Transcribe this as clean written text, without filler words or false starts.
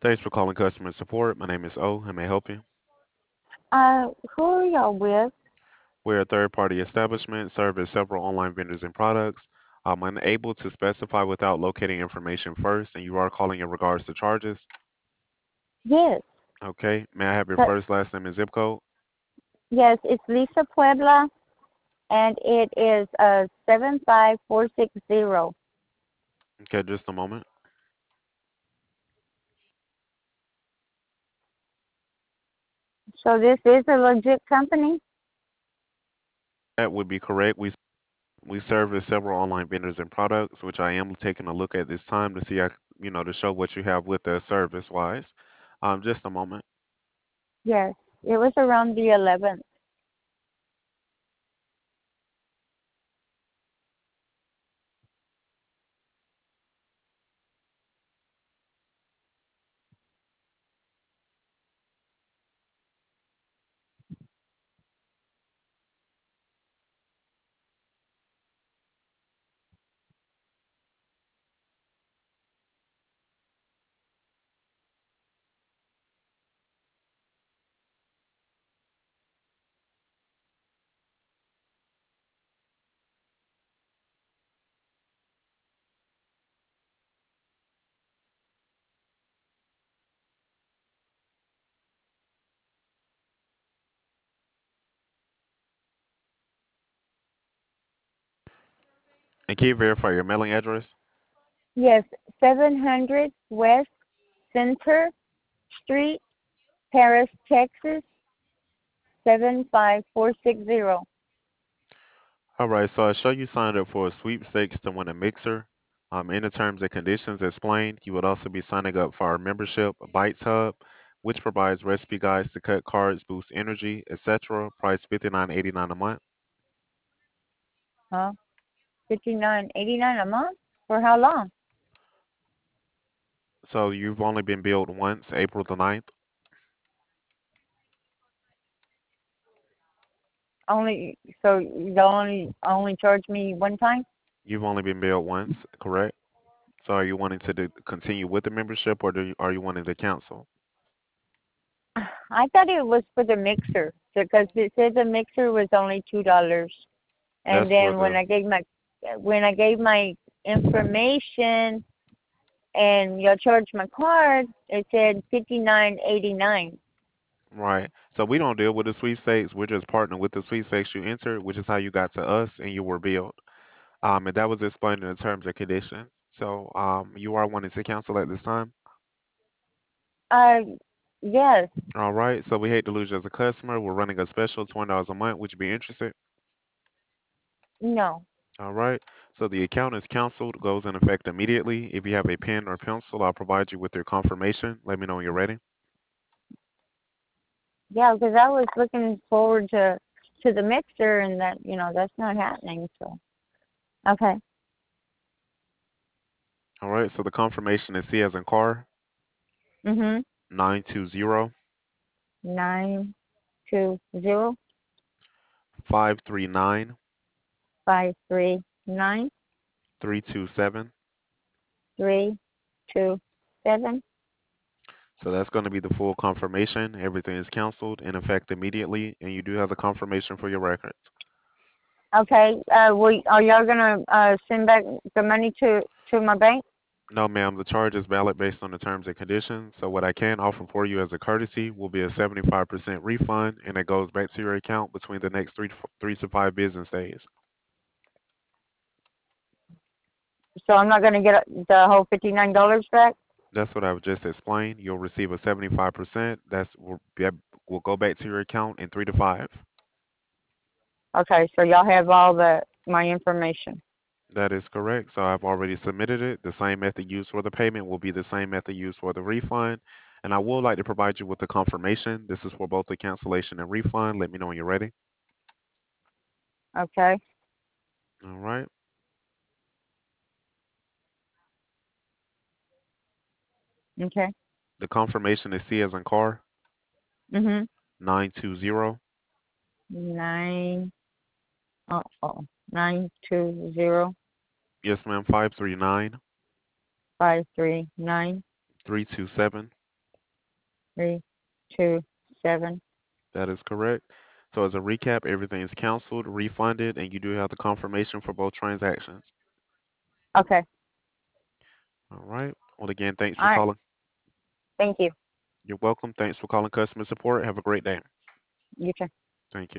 Thanks for calling customer support. My name is O. How may I help you? Who are y'all with? We're a third-party establishment, service several online vendors and products. I'm unable to specify without locating information first, and you are calling in regards to charges. Yes. Okay. May I have your But, first, last name, and zip code? yes, it's Lisa Puebla, and it is 75460. Okay, just a moment. So this is a legit company? That would be correct. We service several online vendors and products, which I am taking a look at this time to see, to show what you have with us service-wise. Just a moment. Yes. It was around the 11th. And can you verify your mailing address? Yes, 700 West Center Street, Paris, Texas, 75460. All right, so I show you signed up for a sweepstakes to win a mixer. In the terms and conditions explained, you would also be signing up for our membership, Bites Hub, which provides recipe guides to cut carbs, boost energy, etc. Price $59.89 a month. Huh? 59.89 a month? For how long? So you've only been billed once, April the 9th. Only so you only charge me one time? You've only been billed once, correct? So are you wanting to continue with the membership, or are you wanting to cancel? I thought it was for the mixer because it said the mixer was only $2. And That's for then the when I gave my information and you charged my card, it said 59.89. right. So we don't deal with the sweepstakes. We're just partnering with the sweepstakes you entered, which is how you got to us and you were billed. And that was explained in the terms and conditions. So you are wanting to cancel at this time. Uh, yes, All right. So we hate to lose you as a customer. We're running a special $20 a month. Would you be interested? no, All right. So the account is canceled, goes in effect immediately. If you have a pen or pencil, I'll provide you with your confirmation. Let me know when you're ready. yeah, because I was looking forward to the mixer, and that's not happening. So okay, All right. So the confirmation is C as in car, mhm, 920 920 539 539 327. 327. So that's going to be the full confirmation. Everything is canceled in effect immediately, and you do have the confirmation for your records. Okay, are y'all gonna send back the money to my bank? No, ma'am, the charge is valid based on the terms and conditions. So what I can offer for you as a courtesy will be a 75% refund, and it goes back to your account between the next 3 to 5 business days. So I'm not gonna get the whole $59 back. That's what I've just explained. You'll receive a 75%. That will go back to your account in 3 to 5. Okay, so y'all have all my information. That is correct. So I've already submitted it. The same method used for the payment will be the same method used for the refund. And I would like to provide you with the confirmation. This is for both the cancellation and refund. Let me know when you're ready. Okay, All right. okay. The confirmation is C as in car, Mhm. 920 Nine. Oh, 920 Yes, ma'am. 539 539 327. 327. That is correct. So as a recap, everything is canceled, refunded, and you do have the confirmation for both transactions. Okay. All right. Well, again, thanks All for right. calling. Thank you. You're welcome. Thanks for calling customer support. Have a great day. You too. Thank you.